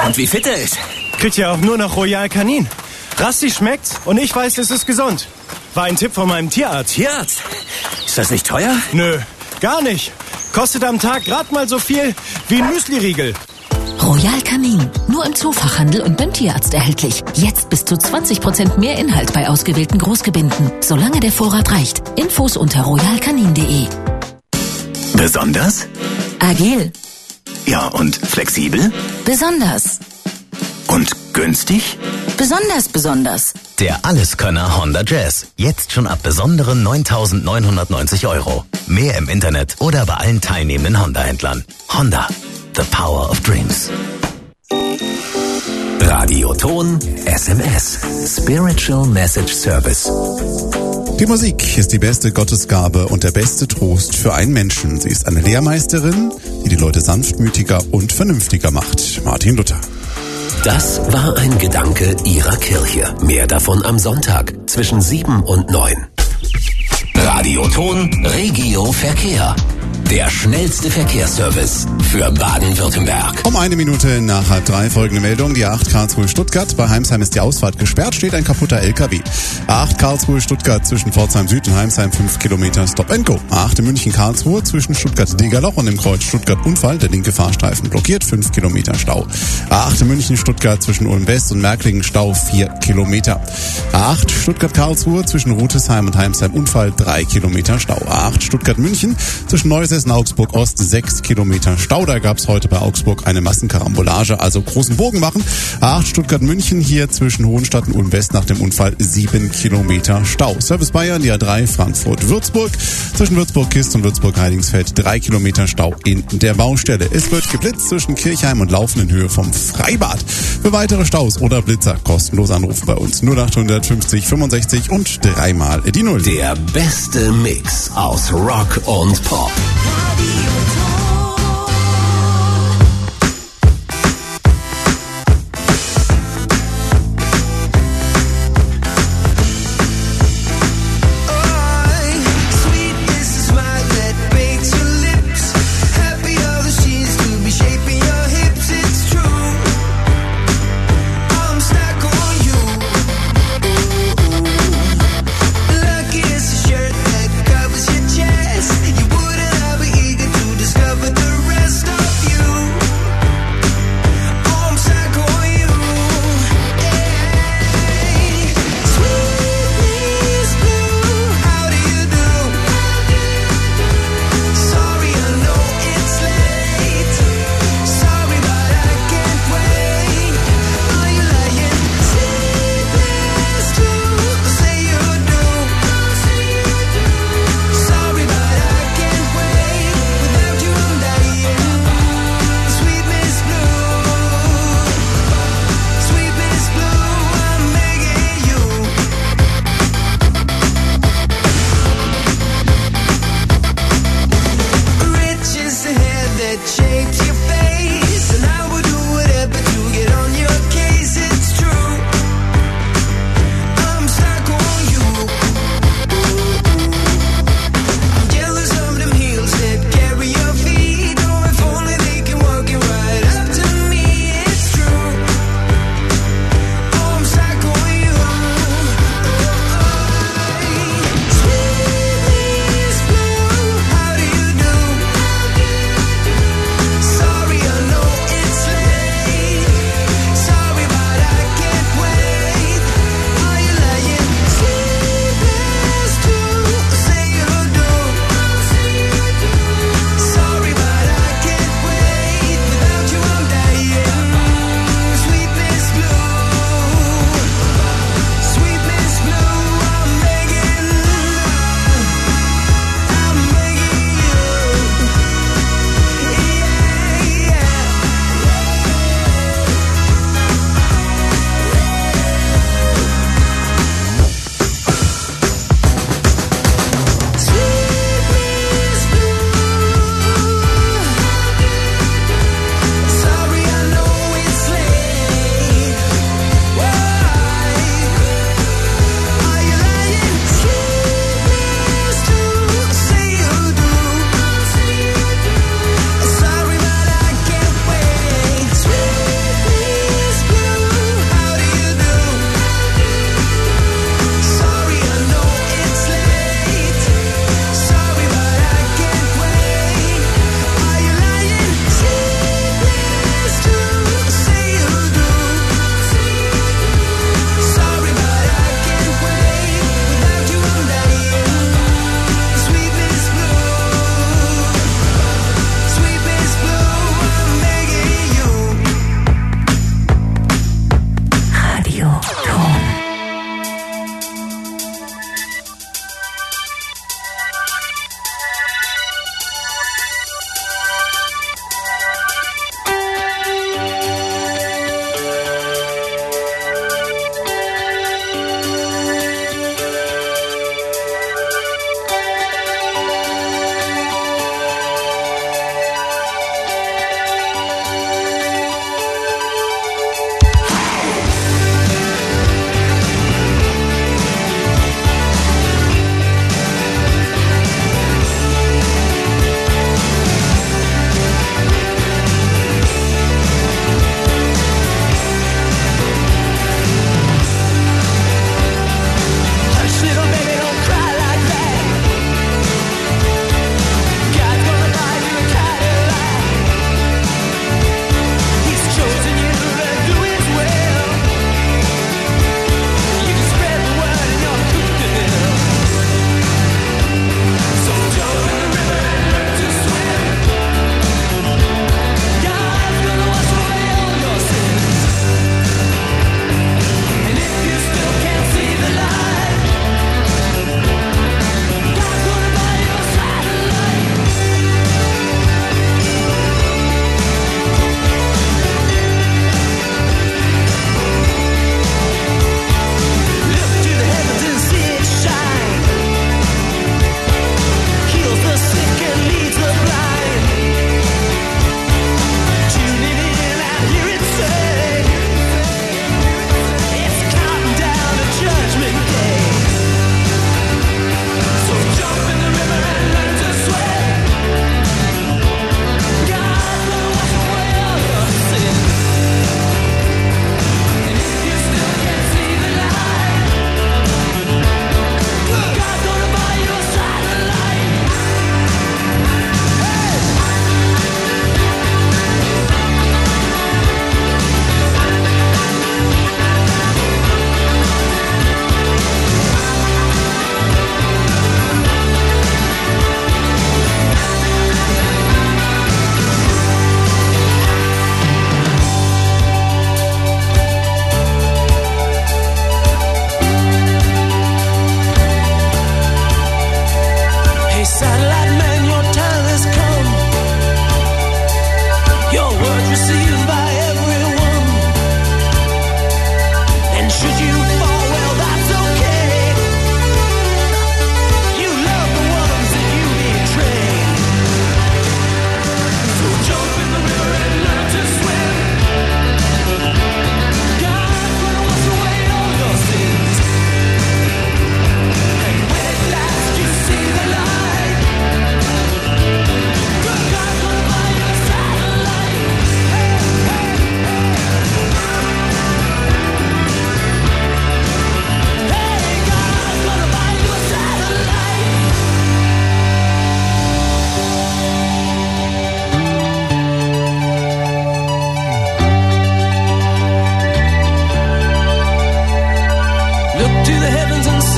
Und wie fit er ist. Kriegt ja auch nur noch Royal Canin. Rasti schmeckt's und ich weiß, es ist gesund. War ein Tipp von meinem Tierarzt. Tierarzt? Ist das nicht teuer? Nö, gar nicht. Kostet am Tag gerade mal so viel wie ein Müsli-Riegel. Royal Canin. Nur im Zoofachhandel und beim Tierarzt erhältlich. Jetzt bis zu 20% mehr Inhalt bei ausgewählten Großgebinden. Solange der Vorrat reicht. Infos unter royalcanin.de. Besonders? Agil. Ja, und flexibel? Besonders. Und günstig? Besonders. Der Alleskönner Honda Jazz. Jetzt schon ab besonderen 9.990 €. Mehr im Internet oder bei allen teilnehmenden Honda-Händlern. Honda. The Power of Dreams. Radioton SMS. Spiritual Message Service. Die Musik ist die beste Gottesgabe und der beste Trost für einen Menschen. Sie ist eine Lehrmeisterin, die Leute sanftmütiger und vernünftiger macht. Martin Luther. Das war ein Gedanke Ihrer Kirche. Mehr davon am Sonntag zwischen 7 und 9. Radioton Regio Verkehr. Der schnellste Verkehrsservice für Baden-Württemberg. Um 1 Minute nach 3 folgende Meldung. Die A8 Karlsruhe-Stuttgart. Bei Heimsheim ist die Ausfahrt gesperrt, steht ein kaputter LKW. A8 Karlsruhe-Stuttgart zwischen Pforzheim Süd und Heimsheim 5 Kilometer Stop and Go. A8 in München-Karlsruhe zwischen Stuttgart-Degerloch und dem Kreuz Stuttgart-Unfall. Der linke Fahrstreifen blockiert, 5 Kilometer Stau. A8 in München-Stuttgart zwischen Ulm-West und Märklingen Stau 4 Kilometer. A8 Stuttgart-Karlsruhe zwischen Rutesheim und Heimsheim Unfall 3 Kilometer Stau. A8 Stuttgart-München zwischen Neuss in Augsburg-Ost 6 Kilometer Stau. Da gab es heute bei Augsburg eine Massenkarambolage, also großen Bogen machen. A8 Stuttgart-München hier zwischen Hohenstadt und Ulm-West nach dem Unfall 7 Kilometer Stau. Service Bayern, die A3 Frankfurt-Würzburg zwischen Würzburg-Kist und Würzburg-Heidingsfeld 3 Kilometer Stau in der Baustelle. Es wird geblitzt zwischen Kirchheim und Laufen in Höhe vom Freibad. Für weitere Staus oder Blitzer kostenlos anrufen bei uns 0800 50 65 und 3-mal die 0. Der beste Mix aus Rock und Pop. Lucky it's a shirt that covers your chest. You wouldn't have an eager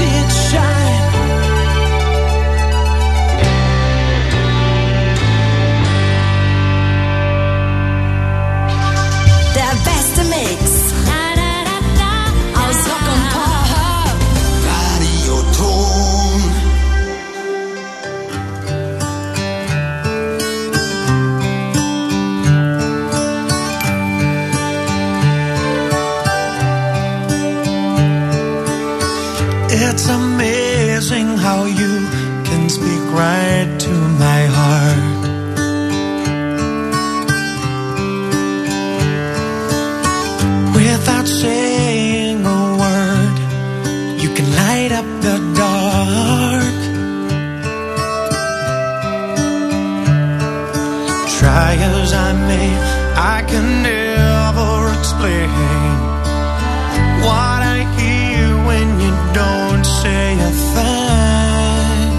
see it shine. Der beste Mix aus Rock und Pop. Radioton. It's amazing how you can speak right to my heart. Without saying a word, you can light up the dark. Try as I may, I can never explain what I hear when you don't say a thing.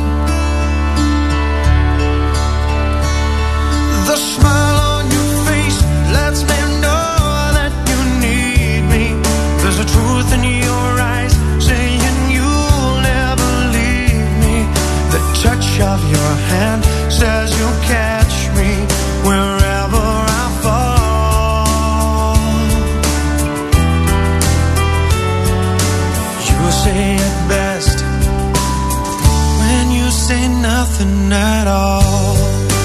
The smile on your face lets me know that you need me. There's a truth in your eyes saying you'll never leave me. The touch of your hand says you'll catch me wherever I fall. You say it best when you say nothing at all.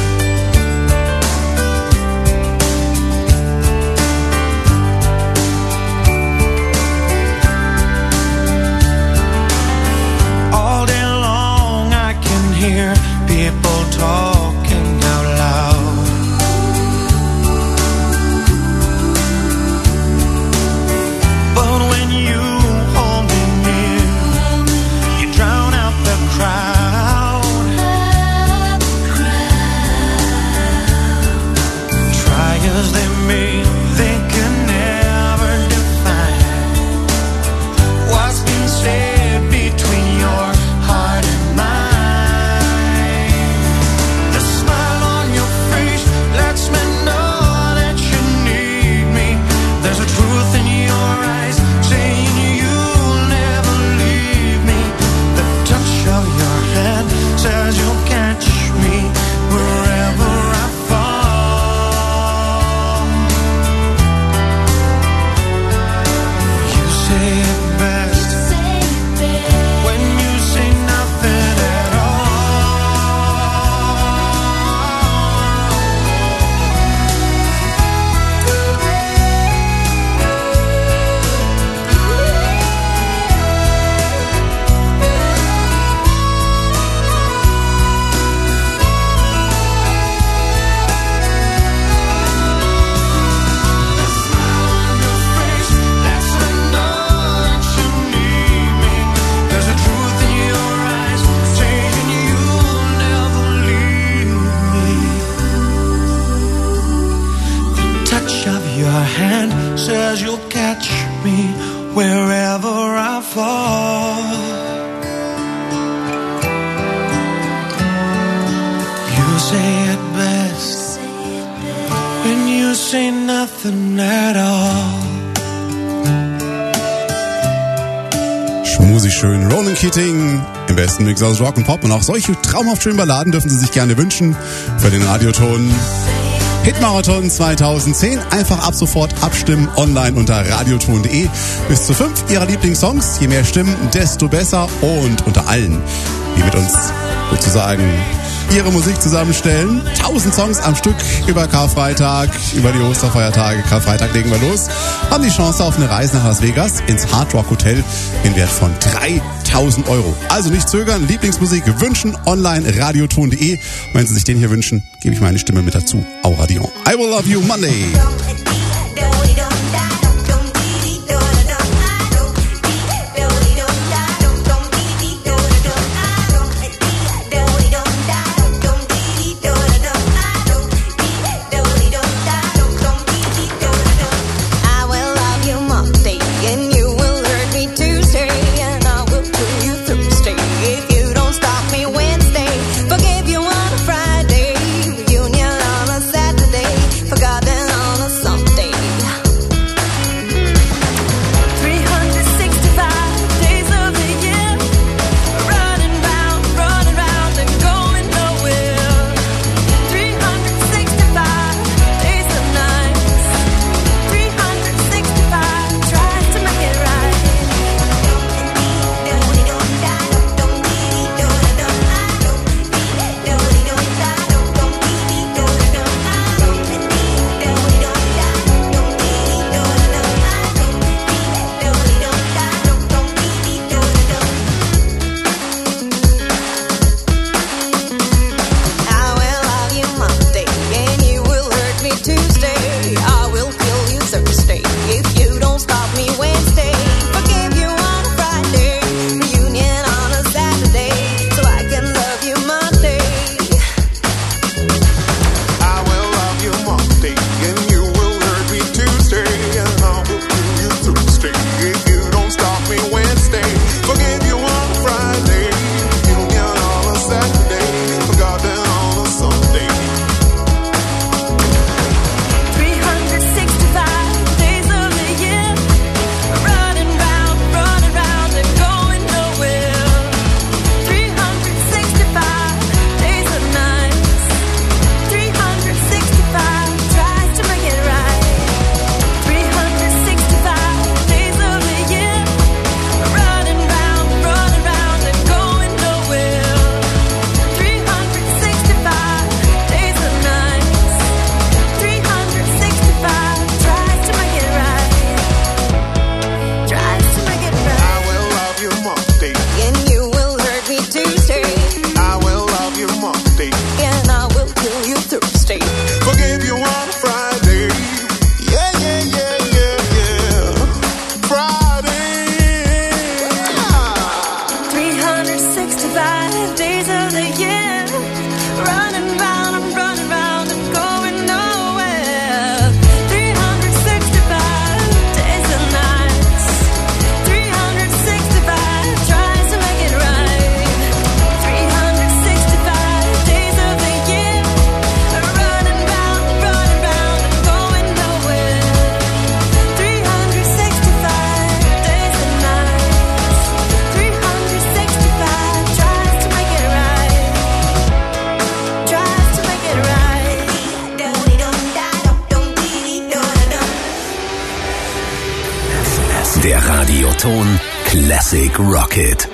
All day long I can hear people talking out loud. But when you hold me near, you drown out the crowd. Try as they may, they can never define what's been said between your heart and mine. The smile on your face lets me know that you need me. There's a truth in your eyes saying you'll never leave me. The touch of your hand says you'll catch me wherever I fall. You say it best when you say nothing at your hand says you'll catch me wherever I fall. You say it best when you say nothing at all. Schmusig schön. Ronan Keating im besten Mix aus Rock und Pop. Und auch solche traumhaft schönen Balladen dürfen Sie sich gerne wünschen für den Radioton. Hitmarathon 2010. Einfach ab sofort abstimmen online unter radioton.de. Bis zu 5 Ihrer Lieblingssongs. Je mehr Stimmen, desto besser. Und unter allen, die mit uns sozusagen ihre Musik zusammenstellen. 1000 Songs am Stück über Karfreitag, über die Osterfeiertage. Karfreitag legen wir los. Haben die Chance auf eine Reise nach Las Vegas ins Hard Rock Hotel in Wert von 3.000 Euro. Also nicht zögern, Lieblingsmusik wünschen online radioton.de. Und wenn Sie sich den hier wünschen, gebe ich meine Stimme mit dazu. Aura Dion. I Will Love You Monday. Forgotten on a Der Radioton Classic Rocket.